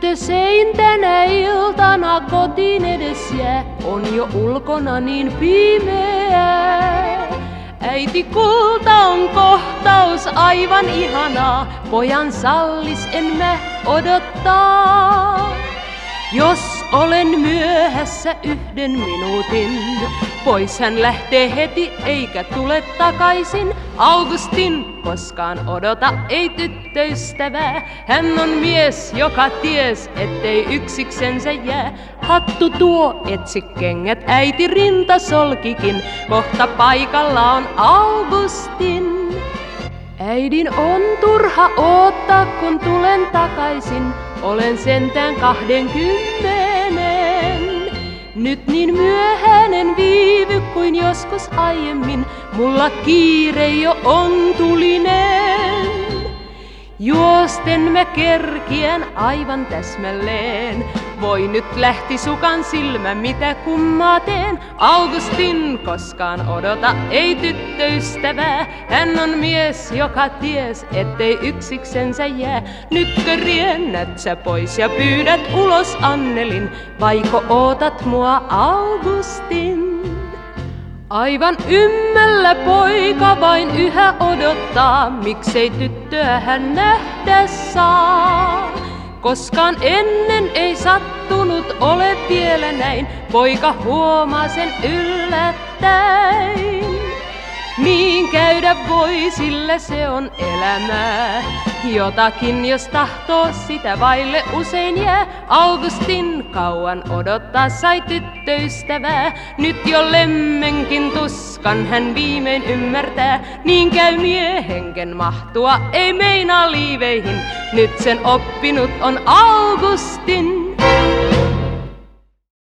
se sein tänä iltana kotiin edes jää, on jo ulkona niin pimeää. Äiti kulta on kohtaus aivan ihanaa, pojan sallis en mä odottaa. Jos olen myöhässä 1 minuutin, pois hän lähtee heti eikä tule takaisin. Augustin koskaan odota ei tyttöystävää, hän on mies, joka ties, ettei yksiksensä jää. Hattu tuo, etsi kengät, äiti rintasolkikin, kohta paikalla on Augustin. Äidin on turha odottaa, kun tulen takaisin, olen sentään 20. Nyt niin myöhäinen viivy kuin joskus aiemmin, mulla kiire jo on tulinen. Juosten mä kerkiän aivan täsmälleen, voi nyt lähti sukan silmä, mitä kummaa teen. Augustin koskaan odota ei tyttöystävää, hän on mies, joka ties, ettei yksiksensä jää. Nytkö riennät sä pois ja pyydät ulos Annelin, vaiko ootat mua Augustin? Aivan ymmällä poika vain yhä odottaa, miksei tyttöä hän nähdä saa. Koskaan ennen ei sattunut ole vielä näin, poika huomaa sen yllättäen. Niin käydä voi, sillä se on elämää. Jotakin jos tahtoo, sitä vaille usein jää. Augustin kauan odottaa sai tyttöystävää. Nyt jo lemmenkin tuskan hän viimein ymmärtää. Niin käy miehenken mahtua, ei meinaa liiveihin. Nyt sen oppinut on Augustin.